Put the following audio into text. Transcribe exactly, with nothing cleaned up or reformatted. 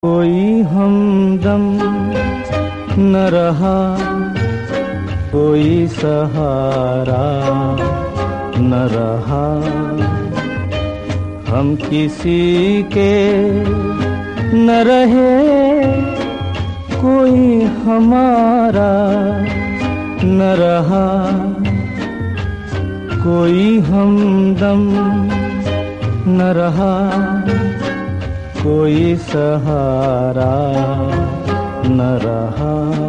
कोई हमदम न रहा, कोई सहारा न रहा, हम किसी के न रहे, कोई हमारा न रहा, कोई हमदम न रहा, कोई सहारा न रहा।